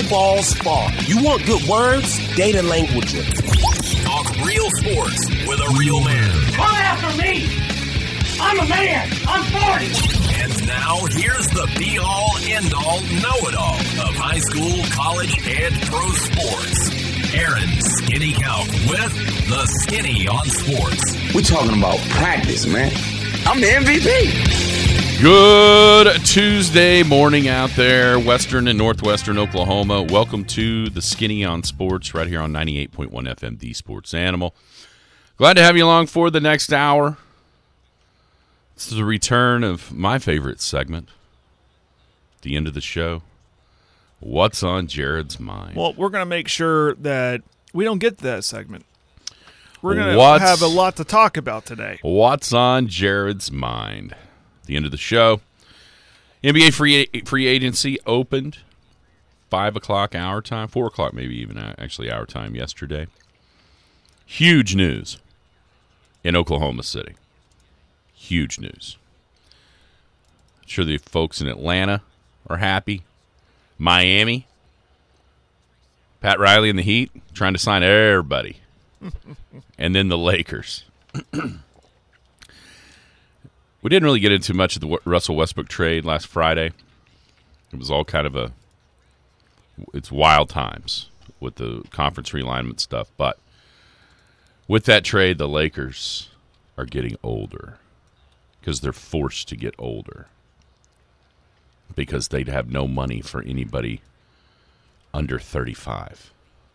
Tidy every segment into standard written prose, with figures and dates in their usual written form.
no balls fall. You want good words? Data languages. Talk real sports with a real man. Come after me! I'm a man! I'm 40! And now, here's the be-all, end-all, know-it-all of high school, college, and pro sports. Aaron Skinny Count with the Skinny on Sports. We're talking about practice, man. I'm the MVP. Good Tuesday morning out there, western and northwestern Oklahoma. Welcome to the Skinny on Sports right here on 98.1 FM, The Sports Animal. Glad to have you along for the next hour. This is the return of my favorite segment, the end of the show. What's on Jared's mind? Well, we're going to make sure that we don't get to that segment. We're going to have a lot to talk about today. What's on Jared's mind? The end of the show. NBA free agency opened 5 o'clock our time, 4 o'clock maybe even actually our time yesterday. Huge news in Oklahoma City. Huge news. I'm sure the folks in Atlanta are happy. Miami, Pat Riley and the Heat trying to sign everybody. And then the Lakers. We didn't really get into much of the Russell Westbrook trade last Friday. It was all kind of it's wild times with the conference realignment stuff. But with that trade, the Lakers are getting older because they're forced to get older because they'd have no money for anybody under 35.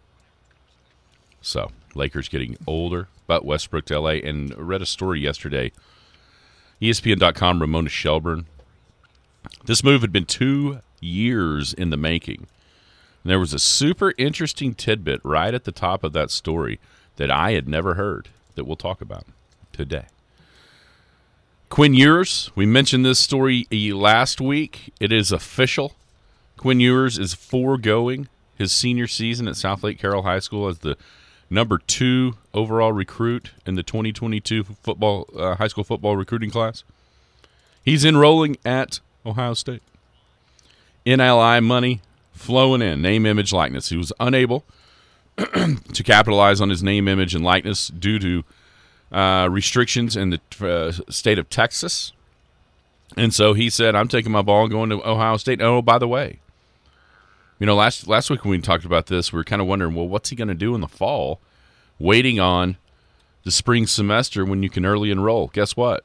So, Lakers getting older, but Westbrook to L.A. And I read a story yesterday, ESPN.com, Ramona Shelburne. This move had been 2 years in the making. And there was a super interesting tidbit right at the top of that story that I had never heard that we'll talk about today. Quinn Ewers, we mentioned this story last week. It is official. Quinn Ewers is foregoing his senior season at South Lake Carroll High School as the number 2 overall recruit in the 2022 high school football recruiting class. He's enrolling at Ohio State. NIL money flowing in, name, image, likeness. He was unable to capitalize on his name, image, and likeness due to restrictions in the state of Texas. And so he said, I'm taking my ball and going to Ohio State. Oh, by the way, you know, last week when we talked about this, we were kind of wondering, well, what's he going to do in the fall, waiting on the spring semester when you can early enroll? Guess what?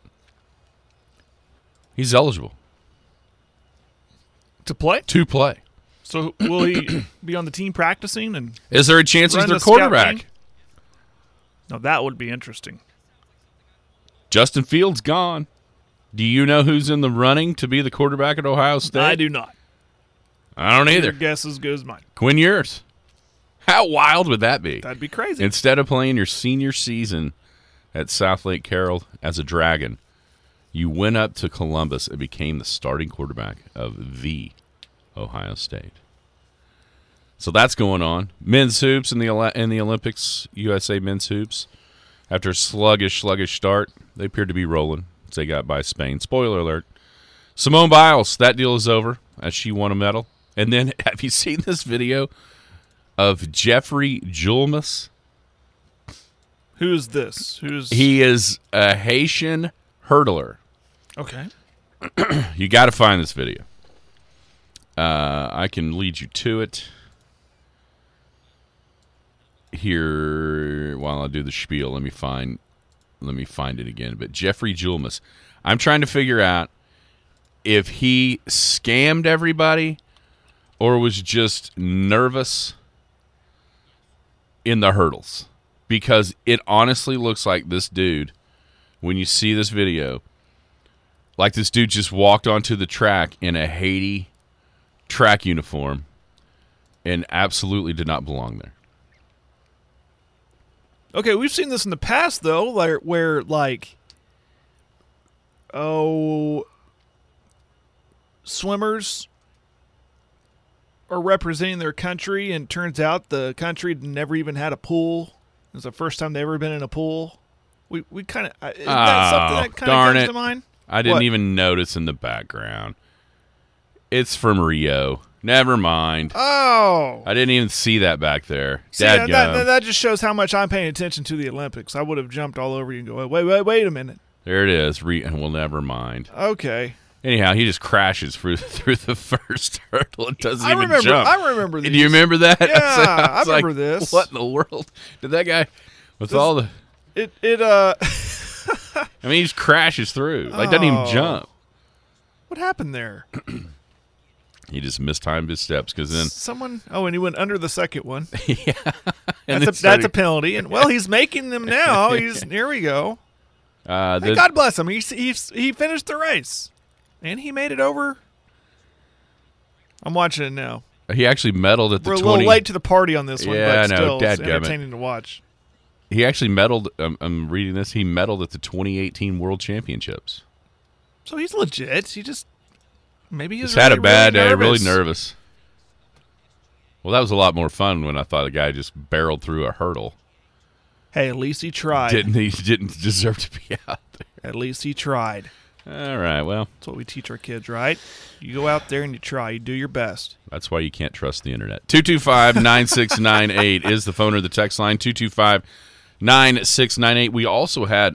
He's eligible. To play? To play. So will he be on the team practicing? And is there a chance he's their quarterback? No, that would be interesting. Justin Fields gone. Do you know who's in the running to be the quarterback at Ohio State? I do not. I don't either. Your guess as good as mine. Quinn Ewers. How wild would that be? That'd be crazy. Instead of playing your senior season at South Lake Carroll as a Dragon, you went up to Columbus and became the starting quarterback of the Ohio State. So that's going on. Men's hoops in the Olympics, USA men's hoops. After a sluggish start, they appeared to be rolling as they got by Spain. Spoiler alert. Simone Biles, that deal is over as she won a medal. And then, have you seen this video of Jeffrey Julmus? Who's this? He is a Haitian hurdler. Okay. You got to find this video. I can lead you to it here while I do the spiel. Let me find it again. But Jeffrey Julmus, I'm trying to figure out if he scammed everybody or was just nervous in the hurdles, because it honestly looks like this dude, when you see this video, like this dude just walked onto the track in a Haiti track uniform and absolutely did not belong there. Okay, we've seen this in the past, though, where swimmers are representing their country, and turns out the country never even had a pool. It was the first time they ever been in a pool. We kind of is that something that kind of comes to mind? I didn't even notice in the background. It's from Rio. Never mind. Oh. I didn't even see that back there. See, Dadgum. that just shows how much I'm paying attention to the Olympics. I would have jumped all over you and go, wait a minute. There it is. And we'll never mind. Okay. Anyhow, he just crashes through the first hurdle and doesn't even jump. I remember this. Do you remember that? Yeah, I was remember like, this. What in the world? Did that guy with all the? I mean, he just crashes through. Like doesn't even jump. What happened there? He just mistimed his steps because then someone. Oh, and he went under the second one. yeah, and that's a penalty. And well, he's making them now. Here we go. Hey, God bless him. He finished the race. And he made it over. I'm watching it now. He actually medaled at the 20. We're a little late to the party on this one, Yeah, but no, still, it's entertaining to watch. He actually medaled. I'm reading this. He medaled at the 2018 World Championships. So he's legit. He just maybe he's had a bad day. nervous. Really nervous. Well, that was a lot more fun when I thought a guy just barreled through a hurdle. Hey, at least he tried. He didn't deserve to be out there. At least he tried. All right, well. That's what we teach our kids, right? You go out there and you try. You do your best. That's why you can't trust the internet. 225-9698 is the phone or the text line. 225-9698. We also had,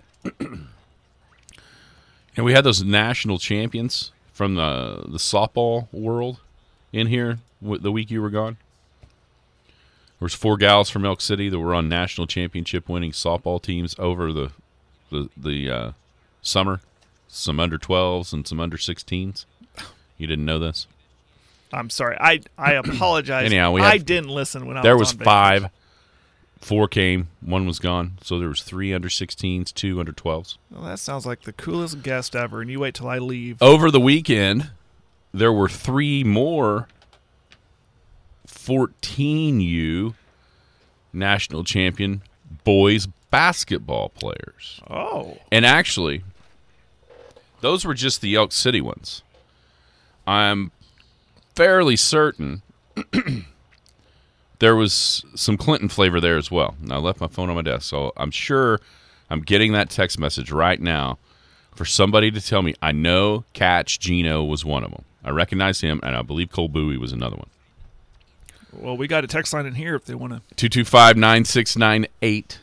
we had those national champions from the softball world in here the week you were gone. There was 4 gals from Elk City that were on national championship winning softball teams over the summer. Some under 12s and some under 16s. You didn't know this? I'm sorry. I apologize. Anyhow, I didn't listen when I was on There was vacation. 5. 4 came. 1 was gone. So there was 3 under 16s, 2 under 12s. Well, that sounds like the coolest guest ever, and you wait till I leave. Over the weekend, there were 3 more 14U national champion boys basketball players. Oh. And actually, those were just the Elk City ones. I'm fairly certain there was some Clinton flavor there as well. And I left my phone on my desk, so I'm sure I'm getting that text message right now for somebody to tell me, I know Catch Gino was one of them. I recognize him, and I believe Cole Bowie was another one. Well, we got a text line in here if they want to. 225-9698.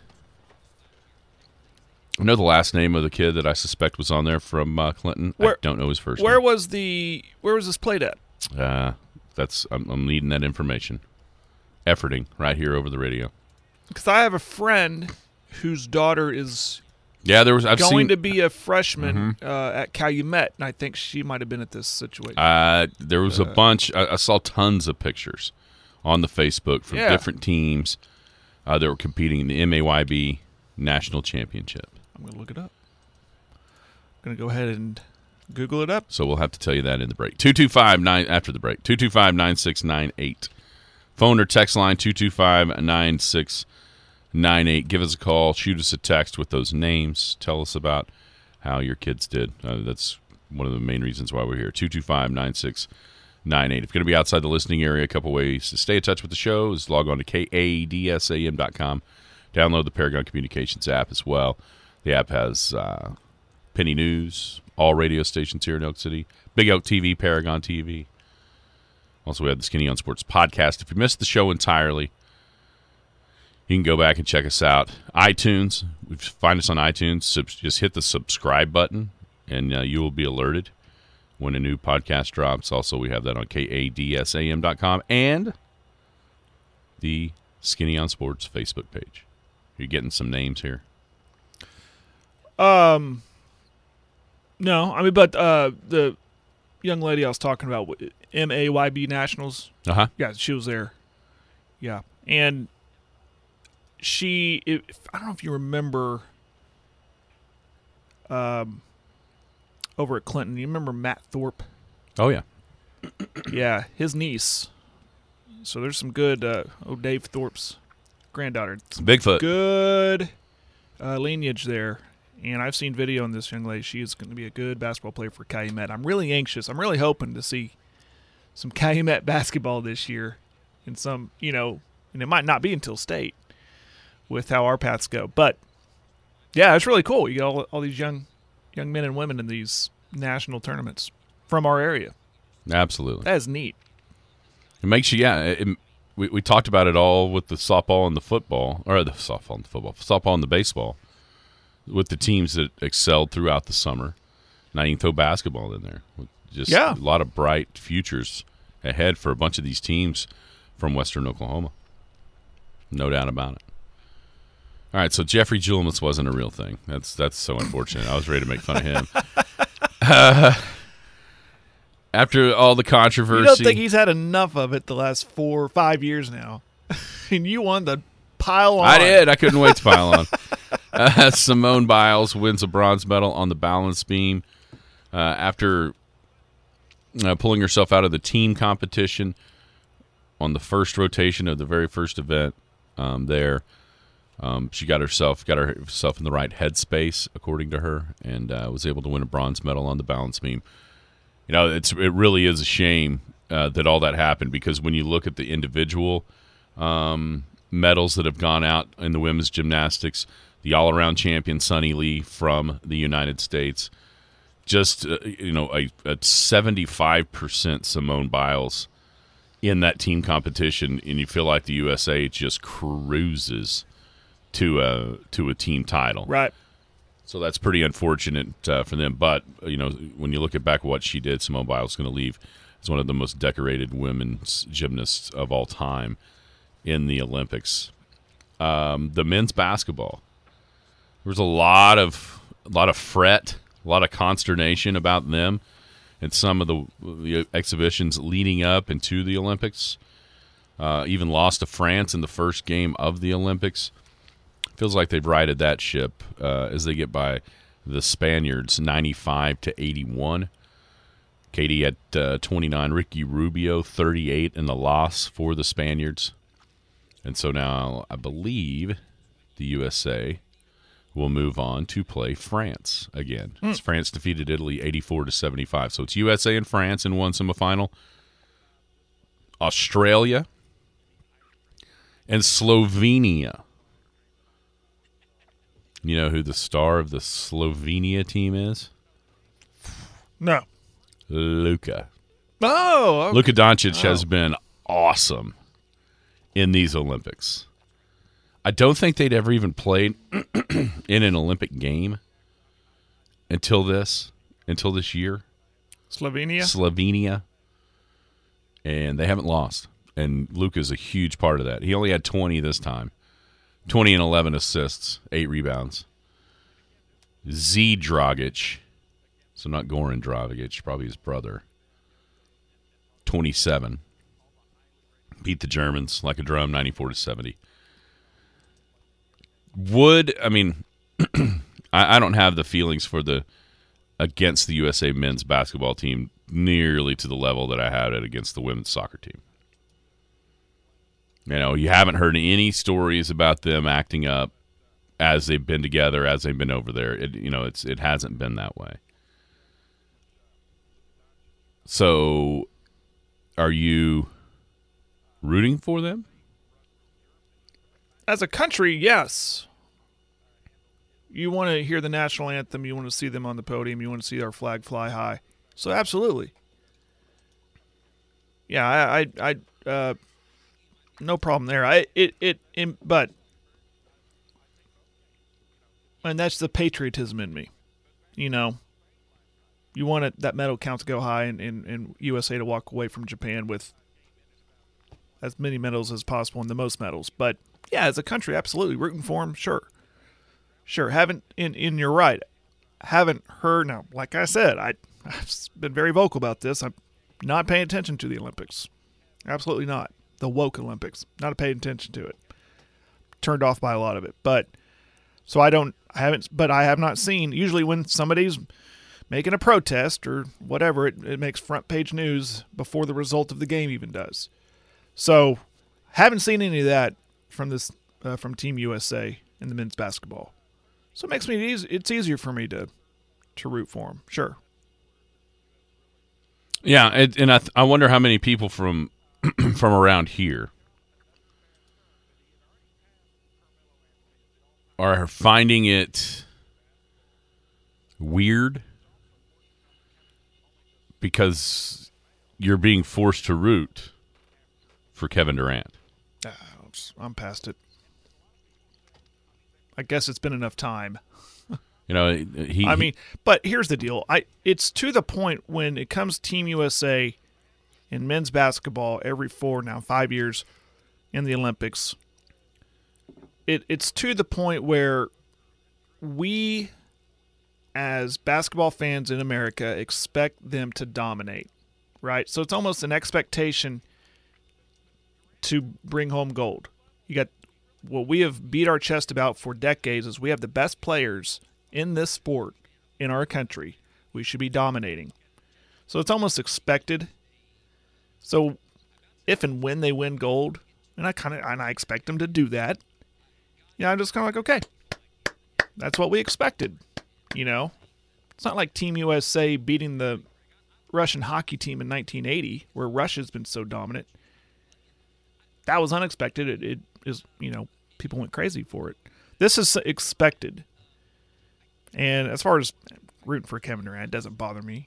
I know the last name of the kid that I suspect was on there from Clinton. I don't know his first name. Where was this played at? I'm needing that information. Efforting right here over the radio. Because I have a friend whose daughter is I've going to be a freshman at Calumet, and I think she might have been at this situation. There was a bunch. I saw tons of pictures on the Facebook from different teams that were competing in the MAYB National Championship. I'm going to look it up. I'm going to go ahead and Google it up. So we'll have to tell you that in the break. After the break. 225-9698. Phone or text line 225-9698. Give us a call. Shoot us a text with those names. Tell us about how your kids did. That's one of the main reasons why we're here. 225-9698. If you're going to be outside the listening area, a couple ways to stay in touch with the show is log on to kadsam.com. Download the Paragon Communications app as well. The app has Penny News, all radio stations here in Elk City, Big Elk TV, Paragon TV. Also, we have the Skinny on Sports podcast. If you missed the show entirely, you can go back and check us out. iTunes, find us on iTunes. Just hit the subscribe button, and you will be alerted when a new podcast drops. Also, we have that on kadsam.com and the Skinny on Sports Facebook page. You're getting some names here. No, I mean, but the young lady I was talking about, MAYB Nationals. Yeah, she was there. Yeah, and I don't know if you remember, over at Clinton. You remember Matt Thorpe? Oh yeah, yeah, his niece. So there's some good. Dave Thorpe's granddaughter. Some Bigfoot. Good lineage there. And I've seen video on this young lady. She is going to be a good basketball player for Calumet. I'm really anxious. I'm really hoping to see some Calumet basketball this year. And some, and it might not be until state with how our paths go. But, yeah, it's really cool. You got all these young men and women in these national tournaments from our area. Absolutely. That is neat. It makes you, we talked about it all with the softball and the football, or the softball and the football, softball and the baseball, with the teams that excelled throughout the summer. Now you can throw basketball in there. Just a lot of bright futures ahead for a bunch of these teams from Western Oklahoma. No doubt about it. All right, so Jeffrey Julemus wasn't a real thing. That's so unfortunate. I was ready to make fun of him. After all the controversy. You don't think he's had enough of it the last 4 or 5 years now? And you wanted to pile on. I did. I couldn't wait to pile on. Simone Biles wins a bronze medal on the balance beam after pulling herself out of the team competition on the first rotation of the very first event there. She got herself in the right headspace, according to her, and was able to win a bronze medal on the balance beam. You know, it really is a shame that all that happened, because when you look at the individual medals that have gone out in the women's gymnastics, the all-around champion Sunny Lee from the United States, just a 75% Simone Biles in that team competition, and you feel like the USA just cruises to a team title. Right. So that's pretty unfortunate for them. But, when you look back at what she did, Simone Biles is going to leave as one of the most decorated women's gymnasts of all time in the Olympics. The men's basketball. There was a lot of fret, a lot of consternation about them and some of the exhibitions leading up into the Olympics. Even lost to France in the first game of the Olympics. Feels like they've righted that ship as they get by the Spaniards 95-81. Katie at 29, Ricky Rubio 38 in the loss for the Spaniards. And so now I believe the USA will move on to play France again. France defeated Italy 84-75. So it's USA and France in one semifinal. Australia and Slovenia. You know who the star of the Slovenia team is? No. Luka. Oh. Okay. Luka Doncic has been awesome in these Olympics. I don't think they'd ever even played in an Olympic game until this year. Slovenia. And they haven't lost. And Luka's a huge part of that. He only had 20 this time. 20 and 11 assists, 8 rebounds. Z Dragic, so not Goran Dragic, probably his brother, 27. Beat the Germans like a drum, 94-70. I don't have the feelings for against the USA men's basketball team nearly to the level that I had it against the women's soccer team. You haven't heard any stories about them acting up as they've been together, as they've been over there. It hasn't been that way. So, are you rooting for them? As a country, yes. You want to hear the national anthem. You want to see them on the podium. You want to see our flag fly high. So, absolutely. Yeah, I no problem there. But that's the patriotism in me. You want that medal count to go high and USA to walk away from Japan with as many medals as possible and the most medals. But yeah, as a country, absolutely rooting for them. Sure. Haven't you're right. Haven't heard now. Like I said, I've been very vocal about this. I'm not paying attention to the Olympics. Absolutely not. The woke Olympics. Not paying attention to it. Turned off by a lot of it. But so I have not seen, usually when somebody's making a protest or whatever, it makes front page news before the result of the game even does. So haven't seen any of that from Team USA in the men's basketball. So it makes it's easier for me to root for them. Sure. Yeah, and I wonder how many people from around here are finding it weird because you're being forced to root for Kevin Durant. I'm past it. I guess it's been enough time. You know, but here's the deal. It's to the point when it comes Team USA in men's basketball every 5 years in the Olympics. It's to the point where we, as basketball fans in America, expect them to dominate, right? So it's almost an expectation to bring home gold. You got what we have beat our chest about for decades is we have the best players in this sport in our country. We should be dominating. So it's almost expected. So if and when they win gold, and I expect them to do that, I'm just kind of like, okay, that's what we expected. It's not like Team USA beating the Russian hockey team in 1980, where Russia's been so dominant. That was unexpected. It is, people went crazy for it. This is expected. And as far as rooting for Kevin Durant, it doesn't bother me.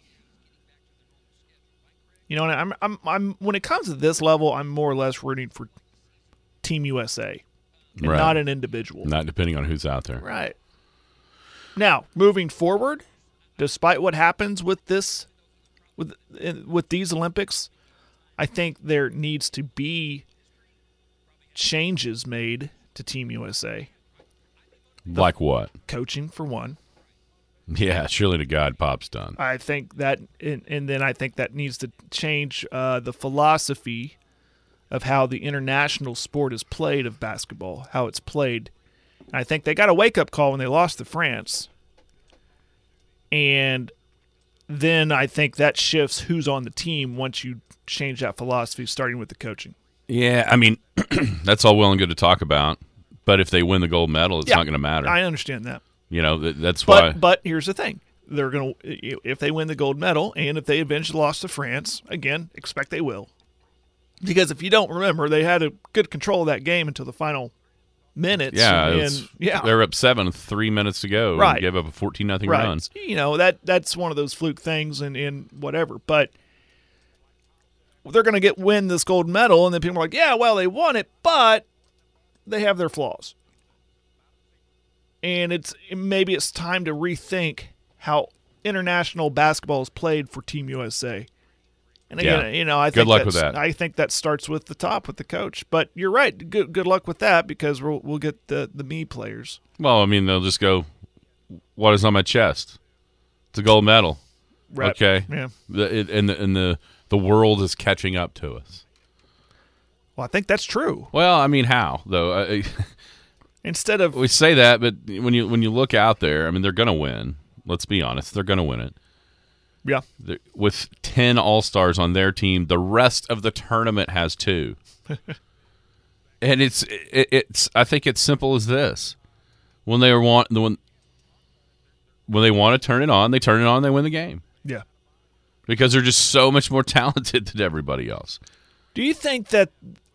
I'm when it comes to this level, I'm more or less rooting for Team USA, and not an individual. Not depending on who's out there. Right. Now, moving forward, despite what happens with this, with these Olympics, I think there needs to be changes made to Team USA. Like what? Coaching, for one. Yeah, surely to God, Pop's done. I think that, and then I think that needs to change the philosophy of how the international sport is played of basketball, how it's played. And I think they got a wake-up call when they lost to France. And then I think that shifts who's on the team once you change that philosophy, starting with the coaching. Yeah, I mean, that's all well and good to talk about. But if they win the gold medal, it's not going to matter. I understand that. That's why. But here's the thing: they're going to, if they win the gold medal, and if they eventually lost to France, again, expect they will, because if you don't remember, they had a good control of that game until the final minutes. Yeah, they were up 7 3 minutes to go. Right, and gave up a 14-0 run. That's one of those fluke things, and whatever. But they're going to win this gold medal, and then people are like, yeah, well, they won it, but they have their flaws. And maybe it's time to rethink how international basketball is played for Team USA. And again, I think good luck with that. I think that starts with the top, with the coach. But you're right. Good luck with that, because we'll get the me players. Well, I mean, they'll just go, what is on my chest? It's a gold medal. Right. Okay. Yeah. The world is catching up to us. Well, I think that's true. Well, I mean, how though? Instead of, we say that, but when you look out there, I mean, they're going to win. Let's be honest, they're going to win it. Yeah. With 10 All-Stars on their team, the rest of the tournament has 2. And it's I think it's simple as this: when they want to turn it on, they turn it on, they win the game. Yeah. Because they're just so much more talented than everybody else. Do you think that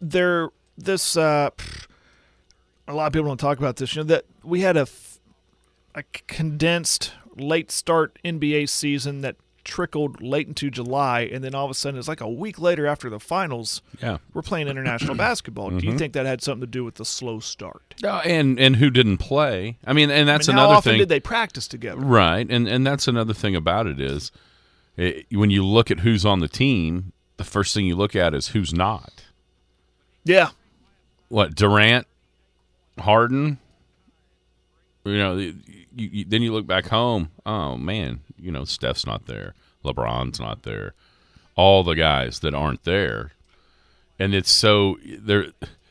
a lot of people don't talk about this, that we had a condensed late start NBA season that trickled late into July, and then all of a sudden it's like a week later after the finals, we're playing international basketball. Do you think that had something to do with the slow start? And who didn't play? I mean, and that's another thing. How often did they practice together? Right, and that's another thing about it is when you look at who's on the team, the first thing you look at is who's not. Yeah. What, Durant, Harden? Then you look back home. Oh man, Steph's not there. LeBron's not there. All the guys that aren't there, and it's so they're.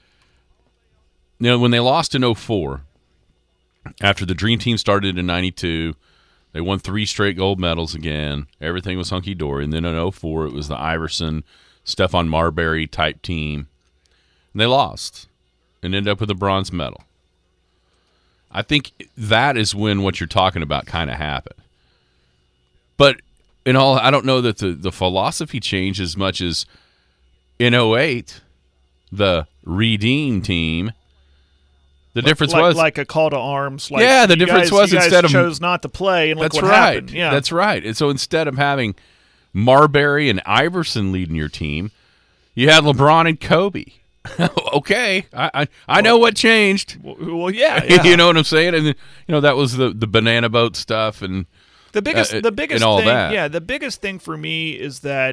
When they lost in 2004, after the Dream Team started in '92, they won 3 straight gold medals again. Everything was hunky dory, and then in 2004 it was the Iverson, Stephon Marbury type team, and they lost and ended up with a bronze medal. I think that is when what you're talking about kind of happened. But I don't know that the philosophy changed as much as in 2008, the Redeem team. The difference was like a call to arms. The difference was instead of chose not to play, and look what happened. Yeah, that's right. And so instead of having Marbury and Iverson leading your team, you had LeBron and Kobe. Okay, I know what changed. Well, yeah. You know what I'm saying? And that was the banana boat stuff and the biggest and all thing, that. Yeah, the biggest thing for me is that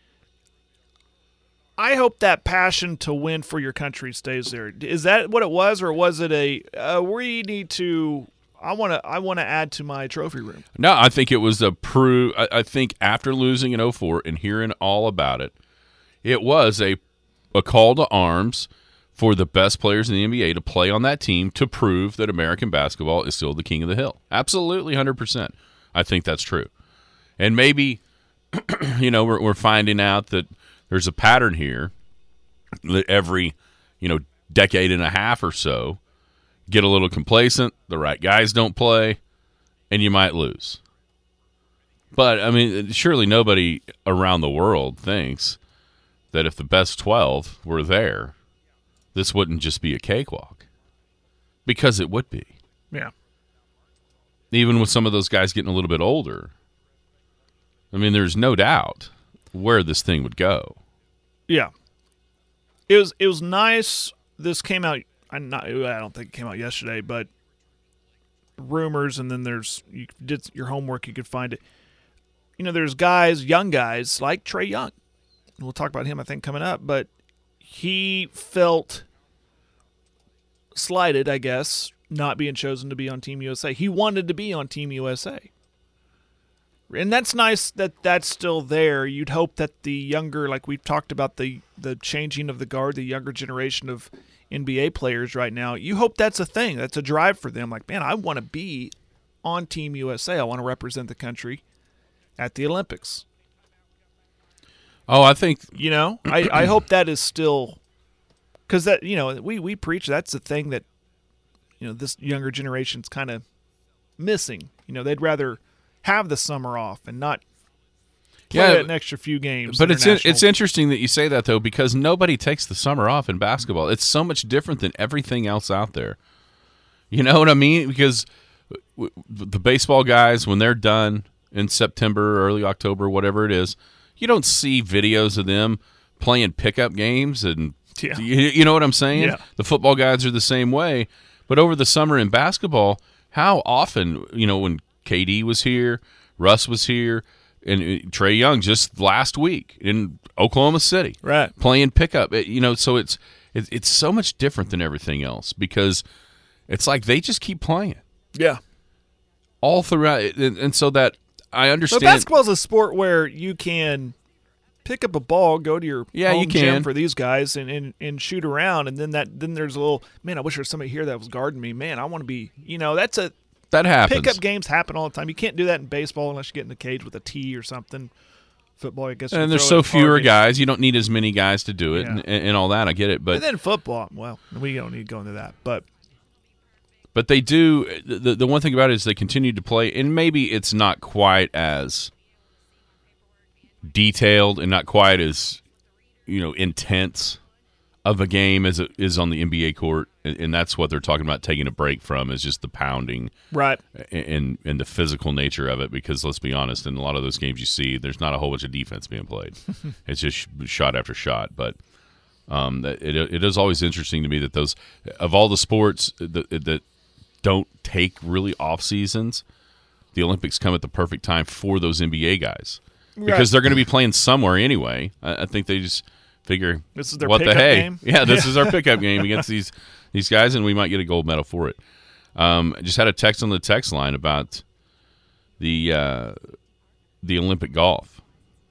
I hope that passion to win for your country stays there. Is that what it was, or was it we need to? I want to add to my trophy room. No, I think it was I think after losing in 2004 and hearing all about it, it was a call to arms for the best players in the NBA to play on that team to prove that American basketball is still the king of the hill. Absolutely, 100%. I think that's true. And maybe, we're finding out that there's a pattern here that every, decade and a half or so, get a little complacent, the right guys don't play, and you might lose. But, I mean, surely nobody around the world thinks that if the best 12 were there, this wouldn't just be a cakewalk. Because it would be. Yeah. Even with some of those guys getting a little bit older. I mean, there's no doubt where this thing would go. Yeah. It was nice. This came out, I don't think it came out yesterday, but rumors, and then you did your homework, you could find it. There's guys, young guys, like Trae Young. We'll talk about him, I think, coming up, but he felt slighted, I guess, not being chosen to be on Team USA. He wanted to be on Team USA. And that's nice that that's still there. You'd hope that the younger, like we've talked about the changing of the guard, the younger generation of NBA players right now, you hope that's a thing. That's a drive for them. Like, man, I want to be on Team USA. I want to represent the country at the Olympics. Oh, I think I hope that is still, because that we preach that's the thing that this younger generation's kind of missing. They'd rather have the summer off and not play an extra few games. But it's interesting that you say that though, because nobody takes the summer off in basketball. It's so much different than everything else out there. You know what I mean? Because the baseball guys, when they're done in September, early October, whatever it is, you don't see videos of them playing pickup games, and you know what I'm saying? Yeah. The football guys are the same way. But over the summer in basketball, how often, when KD was here, Russ was here, and Trae Young just last week in Oklahoma City, right, playing pickup. So it's so much different than everything else because it's like they just keep playing. Yeah, all throughout, and so that. I understand. But basketball is a sport where you can pick up a ball, go to your home gym for these guys, and shoot around, and then there's a little, man, I wish there was somebody here that was guarding me. Man, I want to be, that happens. Pickup games happen all the time. You can't do that in baseball unless you get in the cage with a tee or something. Football, I guess. And there's so fewer guys. You don't need as many guys to do it, and all that. I get it, but and then football. Well, we don't need to go into that, but they do. The one thing about it is they continue to play, and maybe it's not quite as detailed and not quite as intense of a game as it is on the NBA court, and that's what they're talking about taking a break from is just the pounding, right, and the physical nature of it. Because let's be honest, in a lot of those games you see, there's not a whole bunch of defense being played. It's just shot after shot, but. It is always interesting to me that those of all the sports that don't take really off seasons, the Olympics come at the perfect time for those NBA guys because they're going to be playing somewhere anyway. I think they just figure this is their what pickup the hey, game. Yeah, this is our pickup game against these guys, and we might get a gold medal for it. I just had a text on the text line about the Olympic golf.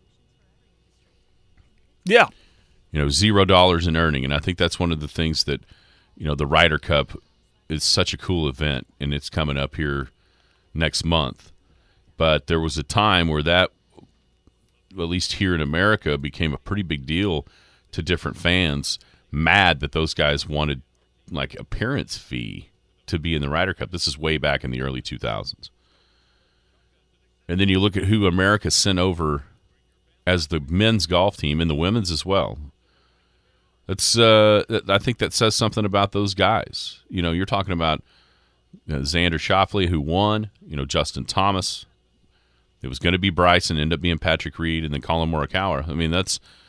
Yeah. $0 in earning. And I think that's one of the things that, the Ryder Cup is such a cool event, and it's coming up here next month. But there was a time where that, at least here in America, became a pretty big deal to different fans, mad that those guys wanted, like, appearance fee to be in the Ryder Cup. This is way back in the early 2000s. And then you look at who America sent over as the men's golf team and the women's as well. It's I think that says something about those guys. You're talking about Xander Schauffele, who won, Justin Thomas. It was going to be Bryson, ended up being Patrick Reed, and then Colin Morikawa. I mean, that's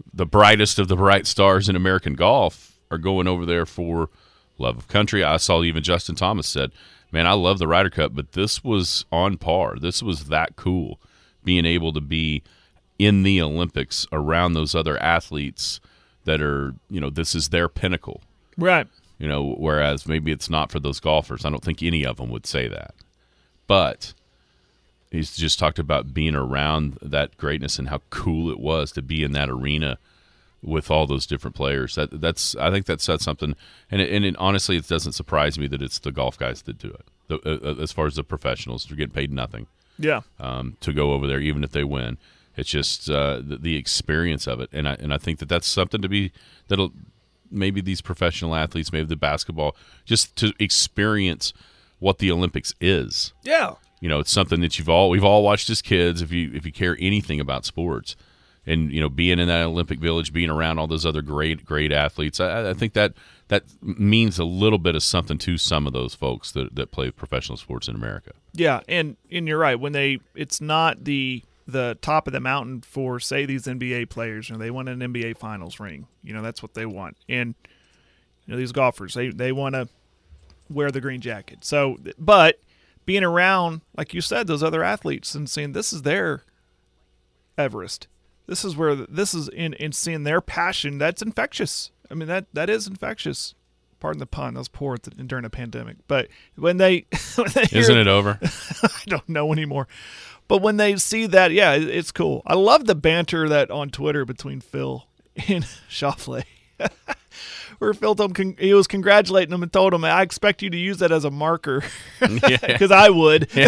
the brightest of the bright stars in American golf are going over there for love of country. I saw even Justin Thomas said, man, I love the Ryder Cup, but this was on par. This was that cool, being able to be in the Olympics around those other athletes that are, this is their pinnacle. Right. Whereas maybe it's not for those golfers. I don't think any of them would say that. But he's just talked about being around that greatness and how cool it was to be in that arena with all those different players. I think that says something. And honestly, it doesn't surprise me that it's the golf guys that do it. As far as the professionals, they're getting paid nothing. Yeah. To go over there, even if they win. It's just the experience of it, and I think that's something that'll maybe these professional athletes, maybe the basketball, just to experience what the Olympics is. Yeah, it's something that we've all watched as kids. If you care anything about sports, and being in that Olympic Village, being around all those other great athletes, I think that means a little bit of something to some of those folks that play professional sports in America. Yeah, and you're right. When it's not the top of the mountain for, say, these NBA players, they want an NBA Finals ring. That's what they want. And these golfers, they want to wear the green jacket. So, but being around, like you said, those other athletes and seeing this is their Everest. This is where in seeing their passion, that's infectious. I mean, that is infectious. Pardon the pun. That was poor during a pandemic. But when they isn't it over? I don't know anymore. But when they see that, yeah, it's cool. I love the banter that on Twitter between Phil and Schauffele, where Phil told him he was congratulating him and told him, "I expect you to use that as a marker," because I would. Yeah.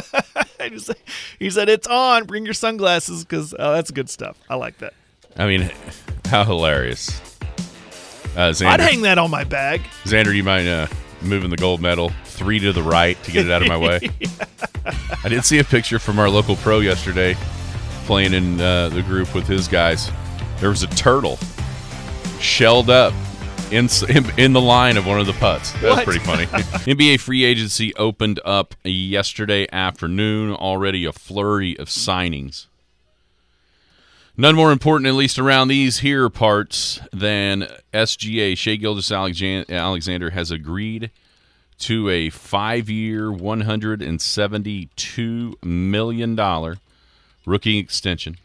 He said, "It's on. Bring your sunglasses," because that's good stuff. I like that. I mean, how hilarious! Xander, I'd hang that on my bag. Xander, you mind moving the gold medal 3 to the right to get it out of my way? Yeah. I did see a picture from our local pro yesterday playing in the group with his guys. There was a turtle shelled up in the line of one of the putts. That was pretty funny. NBA free agency opened up yesterday afternoon. Already a flurry of signings. None more important, at least around these here parts, than SGA. Shai Gilgeous-Alexander has agreed to a 5-year, $172 million rookie extension.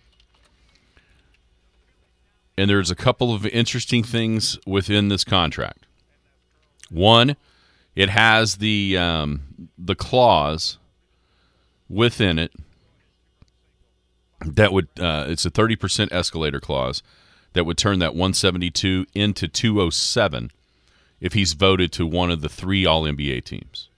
And there's a couple of interesting things within this contract. One, it has the clause within it that would it's a 30% escalator clause that would turn that 172 into 207 if he's voted to one of the 3 All-NBA teams.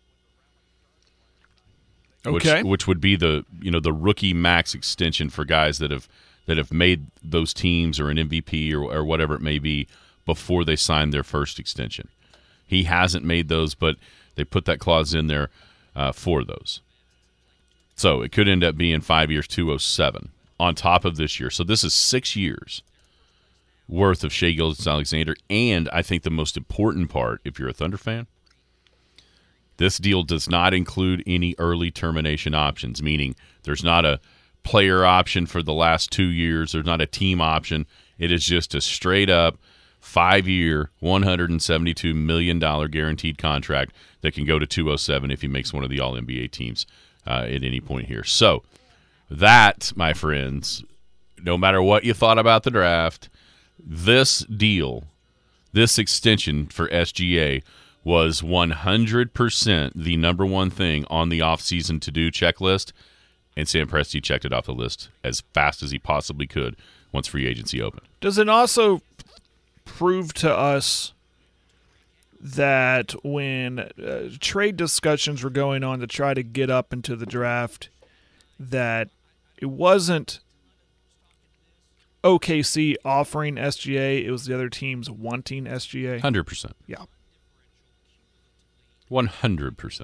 Okay. Which would be the rookie max extension for guys that have made those teams or an MVP or whatever it may be before they signed their first extension. He hasn't made those, but they put that clause in there for those. So it could end up being 5 years, 207 on top of this year. So this is 6 years worth of Shai Gilgeous-Alexander. And I think the most important part, if you're a Thunder fan, this deal does not include any early termination options, meaning there's not a player option for the last 2 years. There's not a team option. It is just a straight-up 5-year, $172 million guaranteed contract that can go to 207 if he makes one of the All-NBA teams at any point here. So that, my friends, no matter what you thought about the draft, this deal, this extension for SGA was 100% the number one thing on the offseason to-do checklist, and Sam Presti checked it off the list as fast as he possibly could once free agency opened. Does it also prove to us that when trade discussions were going on to try to get up into the draft, that it wasn't OKC offering SGA, it was the other teams wanting SGA? 100%. Yeah. 100%.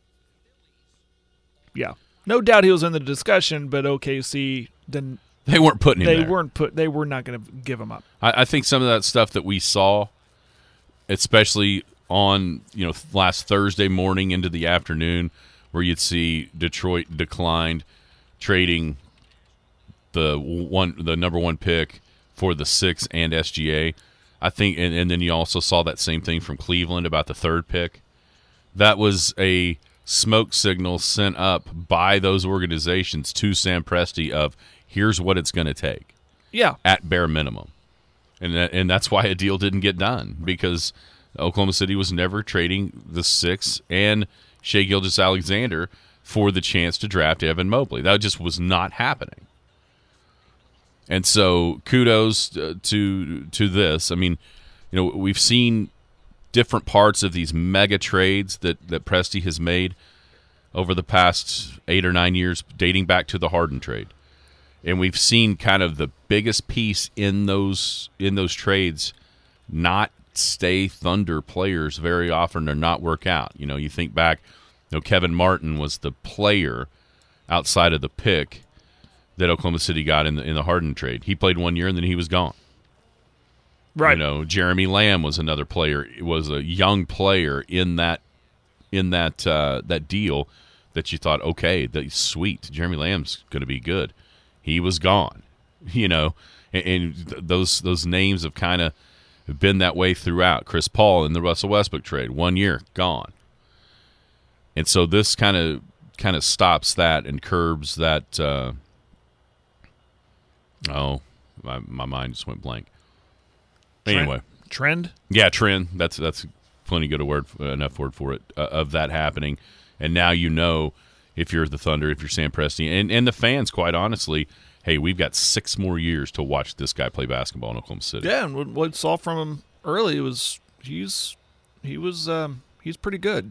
Yeah. No doubt he was in the discussion, but OKC didn't. They weren't putting him there. They were not going to give him up. I think some of that stuff that we saw, especially on last Thursday morning into the afternoon, where you'd see Detroit declined trading the number one pick for the 6 and SGA. I think, and then you also saw that same thing from Cleveland about the 3rd pick. That was a smoke signal sent up by those organizations to Sam Presti of here's what it's going to take. Yeah. At bare minimum. And that's why a deal didn't get done, because Oklahoma City was never trading the 6 and Shai Gilgeous-Alexander for the chance to draft Evan Mobley. That just was not happening. And so kudos to this. I mean, we've seen different parts of these mega trades that Presti has made over the past 8 or 9 years, dating back to the Harden trade. And we've seen kind of the biggest piece in those trades not stay Thunder players very often or not work out. You think back, Kevin Martin was the player outside of the pick that Oklahoma City got in the Harden trade. He played 1 year and then he was gone. Right. Jeremy Lamb was another player. It was a young player in that deal that you thought, okay, that's sweet. Jeremy Lamb's going to be good. He was gone. And those names have kind of been that way throughout. Chris Paul in the Russell Westbrook trade, 1 year gone. And so this kind of stops that and curbs that. My mind just went blank. Anyway, trend. Yeah, trend. That's plenty good enough word for it of that happening. And now if you're the Thunder, if you're Sam Presti, and the fans, quite honestly, hey, we've got 6 more years to watch this guy play basketball in Oklahoma City. Yeah, and what I saw from him early was he's pretty good,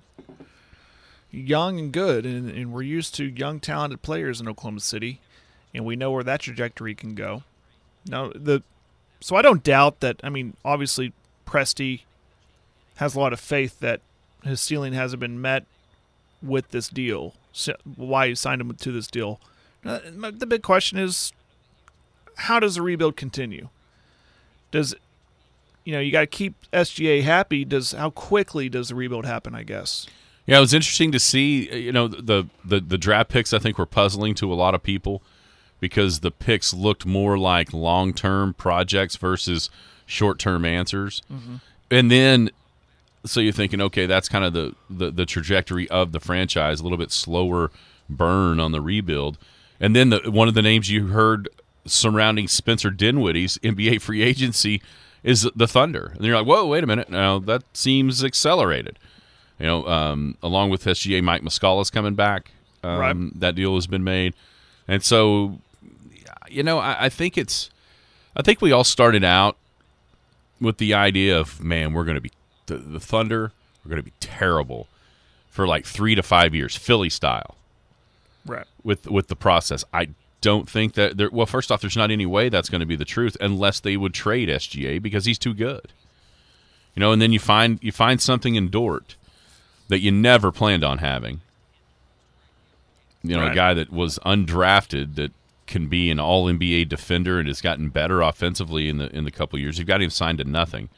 young and good, and we're used to young, talented players in Oklahoma City, and we know where that trajectory can go. Now, so I don't doubt that. I mean, obviously, Presti has a lot of faith that his ceiling hasn't been met with this deal. So why he signed him to this deal. The big question is, how does the rebuild continue? Does you got to keep SGA happy? How quickly does the rebuild happen? I guess. Yeah, it was interesting to see. The draft picks I think were puzzling to a lot of people, because the picks looked more like long-term projects versus short-term answers. Mm-hmm. And then, so you're thinking, okay, that's kind of the trajectory of the franchise, a little bit slower burn on the rebuild. And then one of the names you heard surrounding Spencer Dinwiddie's NBA free agency is the Thunder. And you're like, whoa, wait a minute. Now, that seems accelerated. Along with SGA, Mike Muscala's coming back. Right. That deal has been made. And so, I think we all started out with the idea of, man, we're going to be the Thunder. We're going to be terrible for like 3 to 5 years, Philly style. Right. With the process, I don't think that well, first off, there's not any way that's going to be the truth unless they would trade SGA because he's too good. And then you find something in Dort that you never planned on having. Right. A guy that was undrafted that can be an all-NBA defender and has gotten better offensively in the couple of years. You've got him signed to nothing.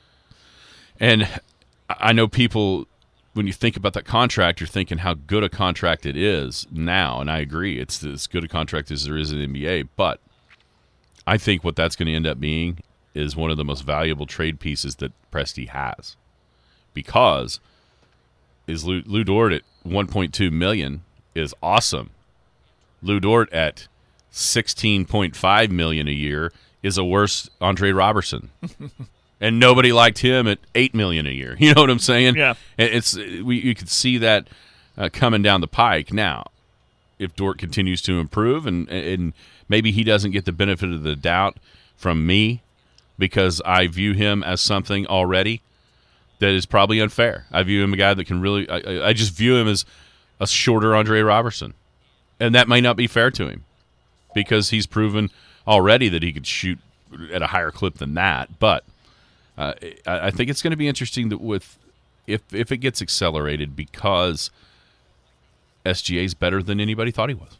And I know people, when you think about that contract, you're thinking how good a contract it is now, and I agree. It's as good a contract as there is in the NBA, but I think what that's going to end up being is one of the most valuable trade pieces that Presti has, because is Lou Dort at $1.2 million is awesome. Lou Dort at $16.5 million a year is a worse Andre Robertson. And nobody liked him at $8 million a year. You know what I'm saying? Yeah. You could see that coming down the pike. Now, if Dort continues to improve, and maybe he doesn't get the benefit of the doubt from me because I view him as something already that is probably unfair. I view him a guy that can really. I just view him as a shorter Andre Robertson, and that might not be fair to him because he's proven already that he could shoot at a higher clip than that, but. I think it's going to be interesting that if it gets accelerated because SGA is better than anybody thought he was.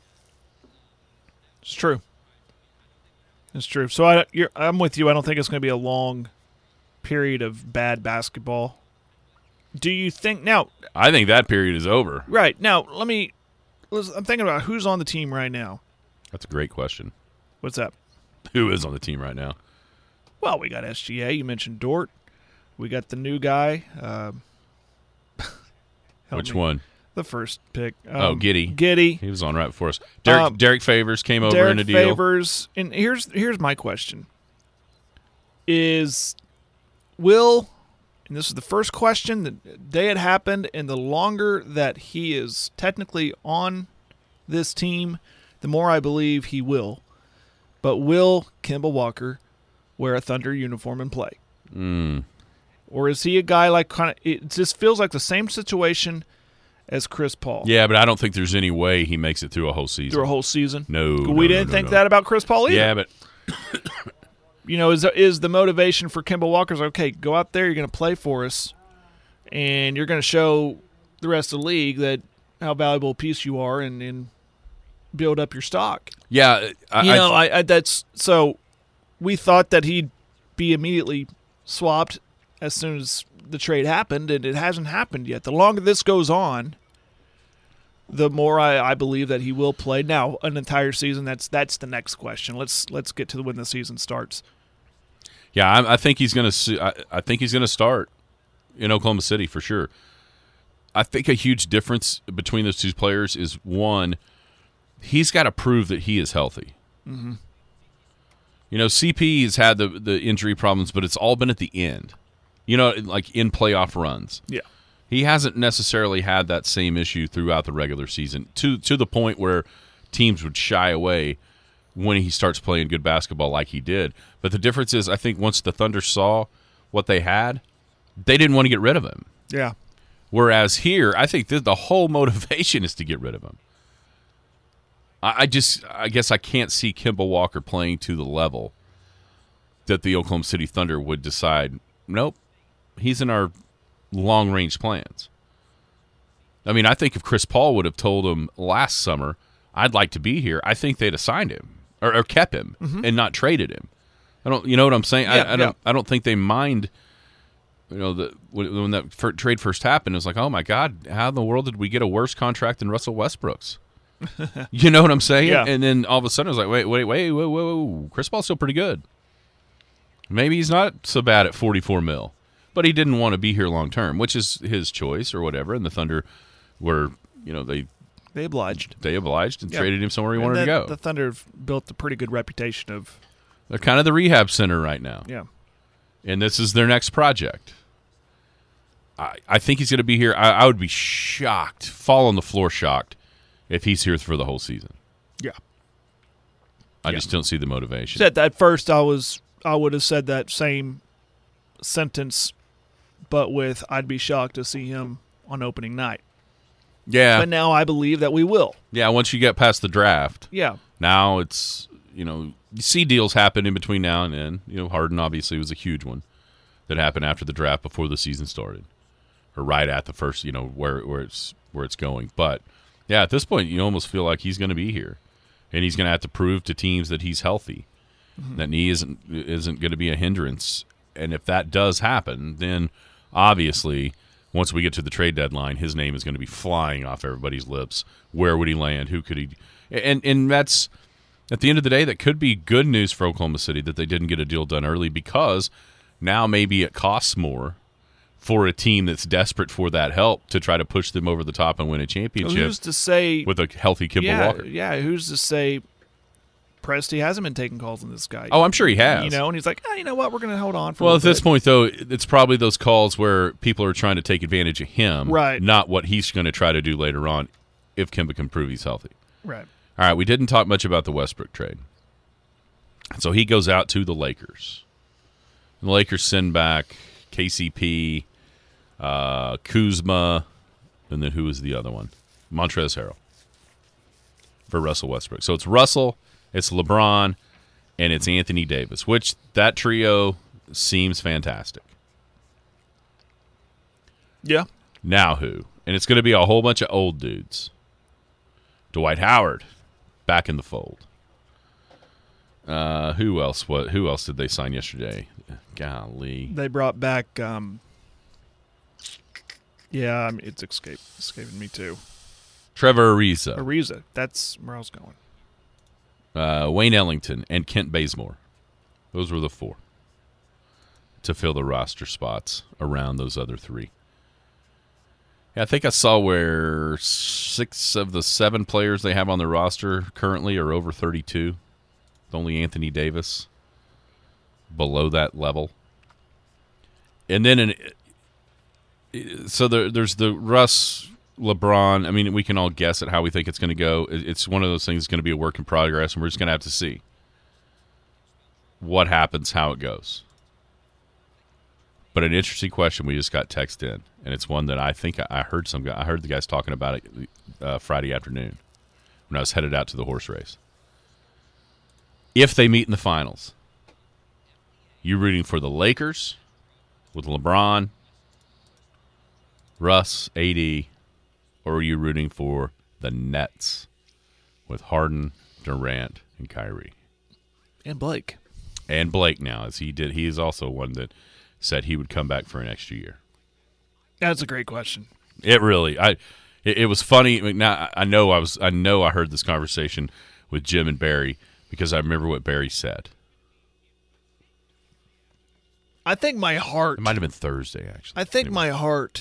It's true. It's true. So I'm with you. I don't think it's going to be a long period of bad basketball. Do you think now? I think that period is over. Right now, I'm thinking about who's on the team right now. That's a great question. What's that? Who is on the team right now? Well, we got SGA. You mentioned Dort. We got the new guy. Which one? The first pick. Giddey. Giddey. He was on right before us. Derek Favors came over Derek in a deal. Favors. And here's my question. Will, and this is the first question, the day it happened, and the longer that he is technically on this team, the more I believe he will. But will Kemba Walker wear a Thunder uniform and play? Or is he a guy like it just feels like the same situation as Chris Paul? Yeah, but I don't think there's any way he makes it through a whole season. Through a whole season? No. We didn't think that about Chris Paul either. Yeah, but is the motivation for Kemba Walker's okay, go out there, you're going to play for us, and you're going to show the rest of the league that how valuable a piece you are and build up your stock. Yeah, that's so we thought that he'd be immediately swapped as soon as the trade happened, and it hasn't happened yet. The longer this goes on, the more I believe that he will play. Now, an entire season, that's the next question. Let's get to when the season starts. Yeah, I think he's going to. I think he's going to start in Oklahoma City for sure. I think a huge difference between those two players is one, he's got to prove that he is healthy. Mm-hmm. CP has had the injury problems, but it's all been at the end. Like in playoff runs. Yeah. He hasn't necessarily had that same issue throughout the regular season to the point where teams would shy away when he starts playing good basketball like he did. But the difference is, I think once the Thunder saw what they had, they didn't want to get rid of him. Yeah. Whereas here, I think the whole motivation is to get rid of him. I guess I can't see Kemba Walker playing to the level that the Oklahoma City Thunder would decide, nope, he's in our long-range plans. I mean, I think if Chris Paul would have told him last summer, I'd like to be here, I think they'd have signed him or kept him and not traded him. You know what I'm saying? Yeah, I don't think they mind. When that trade first happened, it was like, oh my God, how in the world did we get a worse contract than Russell Westbrook's? You know what I'm saying? Yeah. And then all of a sudden, I was like, wait, whoa. Chris Paul's still pretty good. Maybe he's not so bad at $44 million, but he didn't want to be here long term, which is his choice or whatever. And the Thunder were, they obliged. They obliged and traded him somewhere he wanted to go. The Thunder have built a pretty good reputation of. They're kind of the rehab center right now. Yeah. And this is their next project. I think he's going to be here. I would be shocked, fall on the floor shocked, if he's here for the whole season. Yeah. I just don't see the motivation. At first, I would have said that same sentence, but with I'd be shocked to see him on opening night. Yeah. But now I believe that we will. Yeah, once you get past the draft. Yeah. Now it's, you see deals happen in between now and then. Harden obviously was a huge one that happened after the draft before the season started. Or right at the first, where it's going. But yeah, at this point you almost feel like he's going to be here. And he's going to have to prove to teams that he's healthy. Mm-hmm. That knee isn't going to be a hindrance. And if that does happen, then obviously once we get to the trade deadline, his name is going to be flying off everybody's lips. Where would he land? Who could he? And that's, at the end of the day, that could be good news for Oklahoma City that they didn't get a deal done early, because now maybe it costs more for a team that's desperate for that help to try to push them over the top and win a championship. Who's to say with a healthy Kemba Walker? Yeah, who's to say Presti hasn't been taking calls on this guy? Oh, I'm sure he has. And he's like, you know what, we're going to hold on for Well, a at bit. this point, though, it's probably those calls where people are trying to take advantage of him, right? Not what he's going to try to do later on if Kemba can prove he's healthy. Right. All right, we didn't talk much about the Westbrook trade. So he goes out to the Lakers. The Lakers send back KCP, Kuzma, and then who was the other one? Montrezl Harrell for Russell Westbrook. So it's Russell, it's LeBron, and it's Anthony Davis, which that trio seems fantastic. Yeah. Now who? And it's going to be a whole bunch of old dudes. Dwight Howard, back in the fold. Who else did they sign yesterday? Golly. They brought back it's escaping me too. Trevor Ariza. Ariza. That's where I was going. Wayne Ellington, and Kent Bazemore. Those were the 4 to fill the roster spots around those other 3. Yeah, I think I saw where 6 of the 7 players they have on their roster currently are over 32. Only Anthony Davis below that level. And then, there's the Russ, LeBron. I mean, we can all guess at how we think it's going to go. It's one of those things that's going to be a work in progress, and we're just going to have to see what happens, how it goes. But an interesting question we just got text in, and it's one that I think I heard the guys talking about it Friday afternoon when I was headed out to the horse race. If they meet in the finals, you rooting for the Lakers with LeBron, Russ, AD, or are you rooting for the Nets with Harden, Durant, and Kyrie? And Blake. And Blake now, as he did. He is also one that said he would come back for an extra year. That's a great question. It really, it was funny. I mean, now I know I heard this conversation with Jim and Barry because I remember what Barry said. I think my heart. It might have been Thursday, actually. I think my heart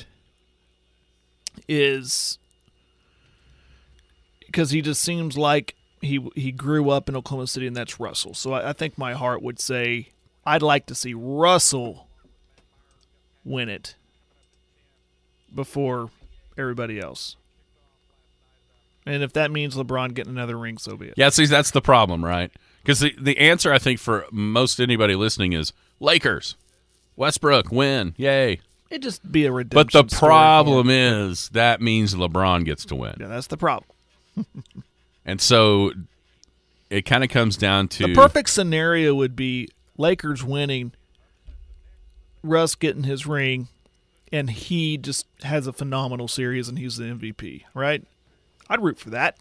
is because he just seems like he grew up in Oklahoma City, and that's Russell. So I think my heart would say I'd like to see Russell win it before everybody else. And if that means LeBron getting another ring, so be it. Yeah, see, that's the problem, right? Because the answer, I think, for most anybody listening is Lakers. Westbrook, win. Yay. It'd just be a redemption. But the problem is that means LeBron gets to win. Yeah, that's the problem. And so it kind of comes down to... The perfect scenario would be Lakers winning, Russ getting his ring, and he just has a phenomenal series and he's the MVP, right? I'd root for that.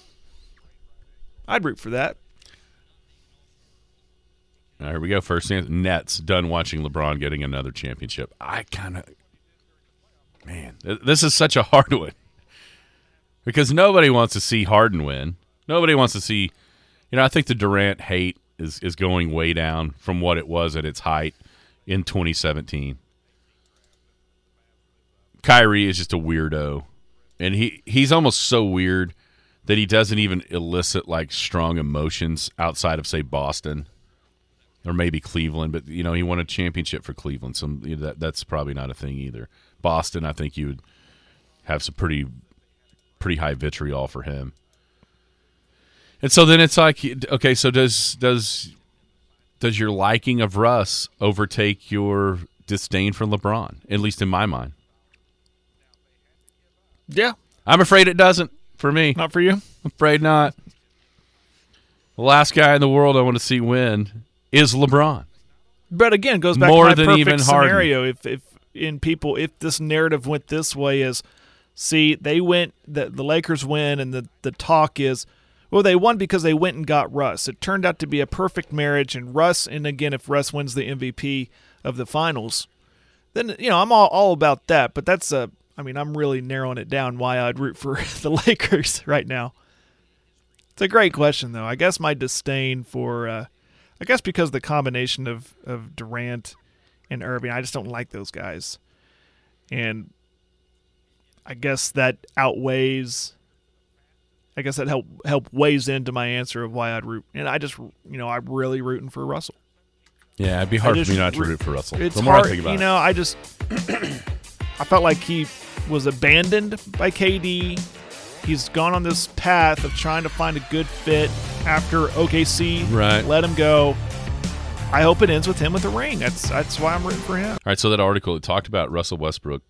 Now, here we go. First, Nets done watching LeBron getting another championship. This is such a hard one because nobody wants to see Harden win. Nobody wants to see, I think the Durant hate is going way down from what it was at its height in 2017. Kyrie is just a weirdo, and he's almost so weird that he doesn't even elicit like strong emotions outside of, say, Boston. Or maybe Cleveland, but he won a championship for Cleveland, so that's probably not a thing either. Boston, I think you would have some pretty high vitriol for him. And so then it's like, okay, so does your liking of Russ overtake your disdain for LeBron? At least in my mind. Yeah, I'm afraid it doesn't for me. Not for you? I'm afraid not. The last guy in the world I want to see win is LeBron. But again, it goes back more to my than perfect even scenario. If this narrative went this way is, see, they went, the Lakers win, and the talk is, well, they won because they went and got Russ. It turned out to be a perfect marriage, and again, if Russ wins the MVP of the finals, then I'm all about that. But that's I'm really narrowing it down why I'd root for the Lakers right now. It's a great question, though. I guess my disdain for. I guess because the combination of Durant and Irving, I just don't like those guys. And I guess that outweighs – I guess that help weighs into my answer of why I'd root. And I just – I'm really rooting for Russell. Yeah, it'd be hard for me not to root for Russell. It's the more hard, I think about it. I felt like he was abandoned by KD. He's gone on this path of trying to find a good fit after OKC let him go. I hope it ends with him with a ring. That's why I'm rooting for him. All right, so that article it talked about Russell Westbrook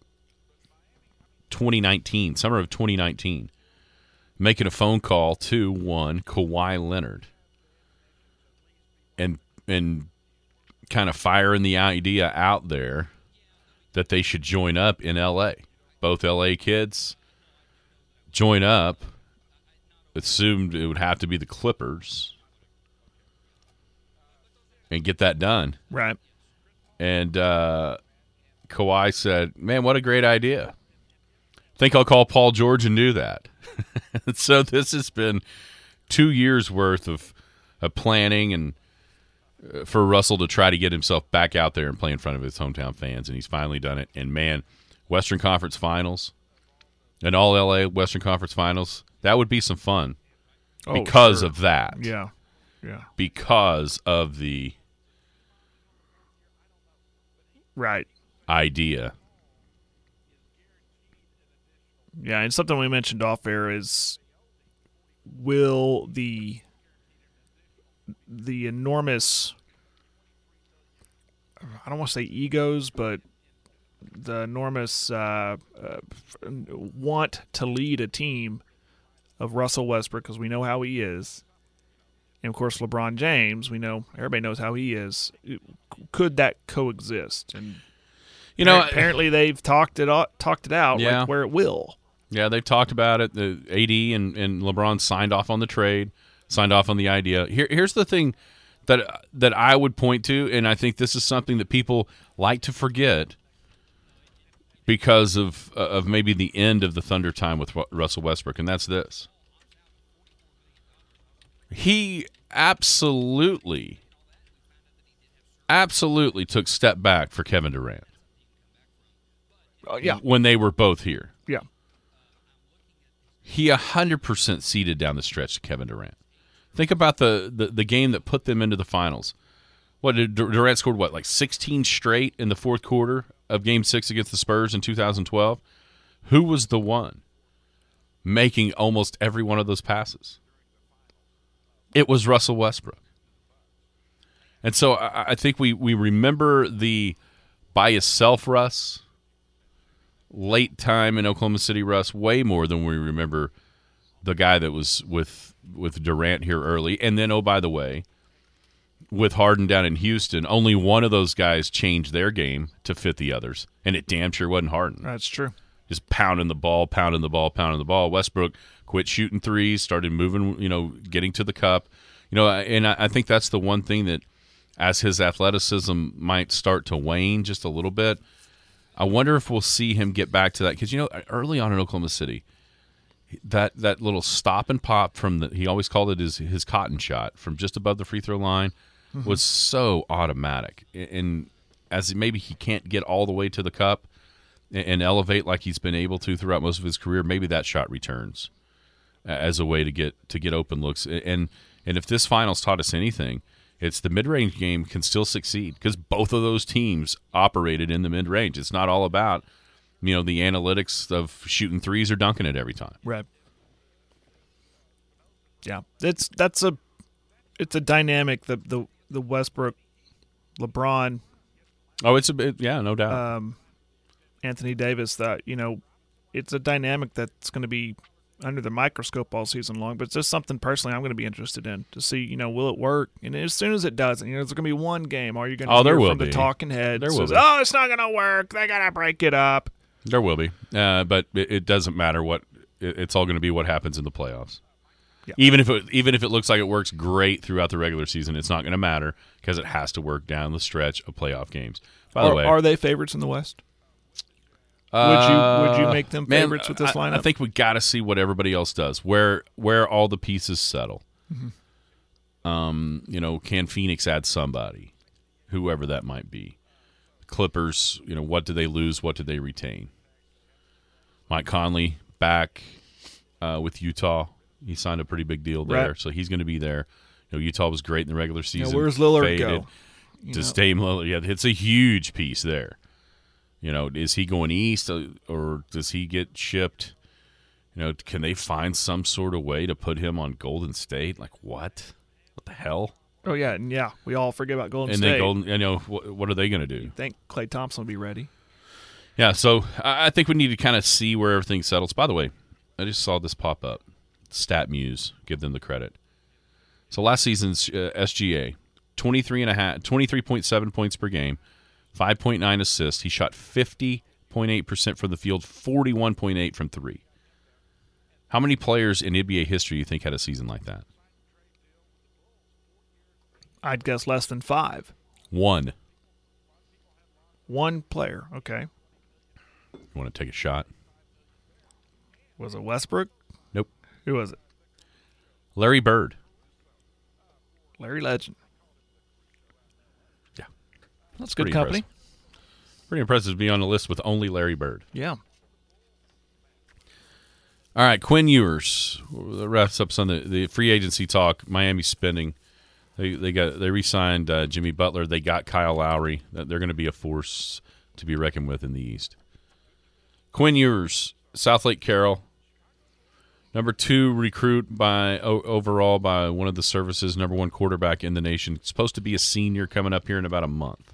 2019, summer of 2019, making a phone call to one Kawhi Leonard and kind of firing the idea out there that they should join up in L.A. Both L.A. kids join up. Assumed it would have to be the Clippers and get that done. Right. And Kawhi said, man, what a great idea. Think I'll call Paul George and do that. So this has been 2 years worth of of planning and for Russell to try to get himself back out there and play in front of his hometown fans, and he's finally done it. And, man, Western Conference Finals, an all-LA Western Conference Finals, that would be some fun because of that. Yeah. Because of the idea. Yeah, and something we mentioned off air is, will the enormous, I don't want to say egos, but the enormous want to lead a team of Russell Westbrook, because we know how he is, and of course LeBron James, everybody knows how he is. Could that coexist? And apparently they've talked it out, Yeah. like where it will. Yeah, they've talked about it. The AD and LeBron signed off on the trade, signed off on the idea. Here's the thing that I would point to, and I think this is something that people like to forget because of maybe the end of the Thunder time with Russell Westbrook, and that's this. He absolutely took step back for Kevin Durant. Yeah. When they were both here. Yeah. He 100% ceded down the stretch to Kevin Durant. Think about the game that put them into the finals. What did Durant scored? Like 16 straight in the fourth quarter of Game 6 against the Spurs in 2012? Who was the one making almost every one of those passes? It was Russell Westbrook. And so I think we remember the by yourself Russ, late time in Oklahoma City Russ, way more than we remember the guy that was with Durant here early. And then, oh, by the way, with Harden down in Houston, only one of those guys changed their game to fit the others, and it damn sure wasn't Harden. That's true. Just pounding the ball. Westbrook quit shooting threes, started moving, getting to the cup. And I think that's the one thing that, as his athleticism might start to wane just a little bit, I wonder if we'll see him get back to that. Because, early on in Oklahoma City, that little stop and pop from he always called it his cotton shot from just above the free throw line was so automatic. And as maybe he can't get all the way to the cup and elevate like he's been able to throughout most of his career, maybe that shot returns as a way to get open looks. And if this finals taught us anything, it's the mid-range game can still succeed because both of those teams operated in the mid-range. It's not all about, the analytics of shooting threes or dunking it every time. Right. Yeah, it's a dynamic. The Westbrook, LeBron. Oh, it's a bit, yeah, no doubt. Anthony Davis. That it's a dynamic that's going to be under the microscope all season long, but it's just something personally I'm going to be interested in to see, will it work? And as soon as it doesn't, there's going to be one game. Are you going to hear from the talking head? There will be. Oh, it's not going to work. They got to break it up. There will be. But it doesn't matter what – it's all going to be what happens in the playoffs. Yeah. Even if it looks like it works great throughout the regular season, it's not going to matter because it has to work down the stretch of playoff games. By the way, are they favorites in the West? Would you make them favorites with this lineup? I think we got to see what everybody else does, where all the pieces settle. Mm-hmm. Can Phoenix add somebody, whoever that might be? Clippers, what do they lose? What do they retain? Mike Conley back with Utah. He signed a pretty big deal there, so he's going to be there. Utah was great in the regular season. Where's Lillard faded. Go? Does Dame Lillard? Yeah, it's a huge piece there. Is he going east or does he get shipped? Can they find some sort of way to put him on Golden State? Like what? What the hell? Oh yeah, we all forget about Golden State. And then what are they going to do? You think Klay Thompson will be ready? Yeah, so I think we need to kind of see where everything settles. By the way, I just saw this pop up. StatMuse, give them the credit. So last season's SGA, 23.7 points per game. 5.9 assists. He shot 50.8% from the field, 41.8 from three. How many players in NBA history do you think had a season like that? I'd guess less than 5. One player, okay. You want to take a shot? Was it Westbrook? Nope. Who was it? Larry Bird. Larry Legend. Yeah. That's good company. Pretty impressive to be on the list with only Larry Bird. Yeah. All right, Quinn Ewers wraps up some of the free agency talk. Miami spending. They re-signed Jimmy Butler. They got Kyle Lowry. They're going to be a force to be reckoned with in the East. Quinn Ewers, Southlake Carroll, number 2 recruit overall by one of the services, number 1 quarterback in the nation. Supposed to be a senior coming up here in about a month.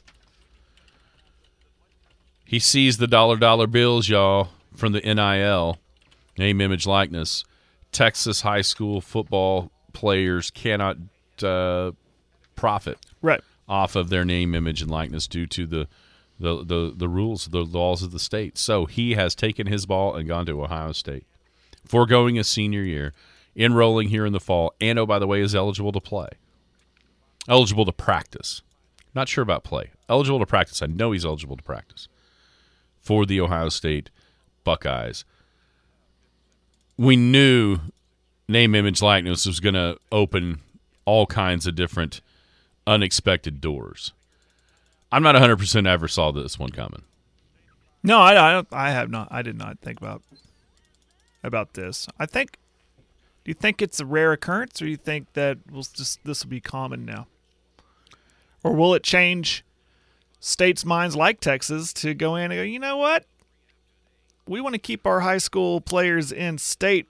He sees the dollar bills, y'all, from the NIL, name, image, likeness. Texas high school football players cannot profit off of their name, image, and likeness due to the rules, the laws of the state. So he has taken his ball and gone to Ohio State, foregoing a senior year, enrolling here in the fall, and, oh, by the way, is eligible to play. Eligible to practice. Not sure about play. Eligible to practice. I know he's eligible to practice for the Ohio State Buckeyes. We knew name, image, likeness was going to open all kinds of different unexpected doors. I'm not 100% ever saw this one coming. No, I have not. I did not think about this. Do you think it's a rare occurrence, or do you think that this will be common now? Or will it change states' minds like Texas to go in and go, you know what? We want to keep our high school players in state.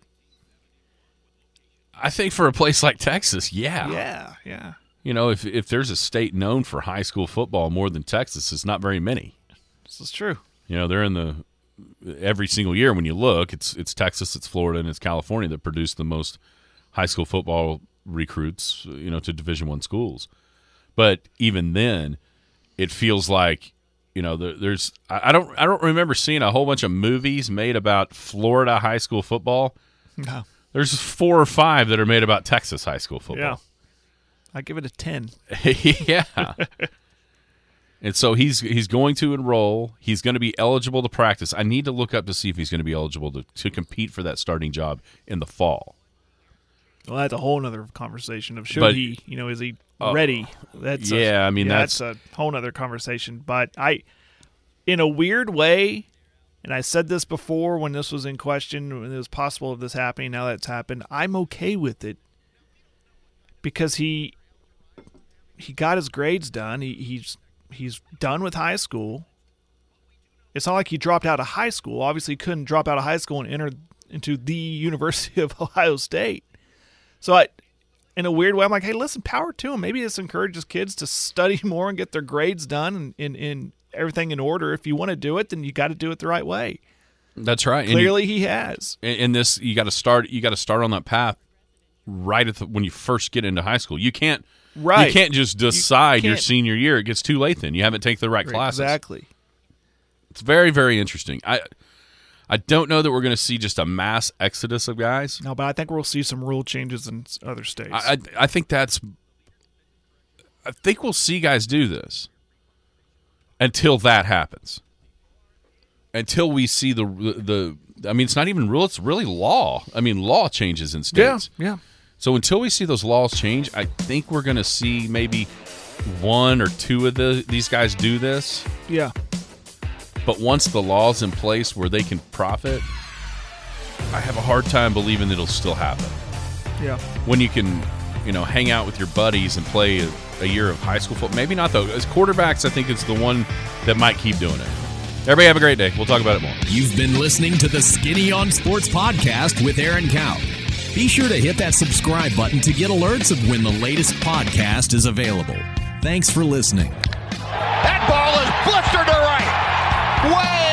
I think for a place like Texas, yeah. Yeah. You know, if there's a state known for high school football more than Texas, it's not very many. This is true. You know, they're in every single year when you look, it's Texas, it's Florida, and it's California that produce the most high school football recruits, you know, to Division I schools. But even then, it feels like, you know, there's I don't remember seeing a whole bunch of movies made about Florida high school football. No. There's 4 or 5 that are made about Texas high school football. Yeah. I give it a 10. Yeah. And so he's going to enroll. He's going to be eligible to practice. I need to look up to see if he's going to be eligible to compete for that starting job in the fall. Well, that's a whole other conversation of is he ready? That's a whole other conversation. But in a weird way, and I said this before when this was in question, when it was possible of this happening, now that it's happened, I'm okay with it because he got his grades done. He's done with high school. It's not like he dropped out of high school. Obviously, he couldn't drop out of high school and enter into the University of Ohio State. So in a weird way, I'm like, hey, listen, power to him. Maybe this encourages kids to study more and get their grades done and in everything in order. If you want to do it, then you got to do it the right way. That's right. Clearly, he has. In this, you got to start on that path right when you first get into high school. You can't. Right. You can't just decide your senior year. It gets too late then. You haven't taken the right classes. Exactly. It's very, very interesting. I don't know that we're going to see just a mass exodus of guys. No, but I think we'll see some rule changes in other states. I think we'll see guys do this until that happens. Until we see the I mean, it's not even rule, it's really law. I mean, law changes in states. Yeah. So until we see those laws change, I think we're going to see maybe 1 or 2 of these guys do this. Yeah. But once the law's in place where they can profit, I have a hard time believing it'll still happen. Yeah. When you can, hang out with your buddies and play a year of high school football. Maybe not, though. As quarterbacks, I think it's the one that might keep doing it. Everybody have a great day. We'll talk about it more. You've been listening to the Skinny on Sports podcast with Aaron Cow. Be sure to hit that subscribe button to get alerts of when the latest podcast is available. Thanks for listening. That ball is blistered to right. Way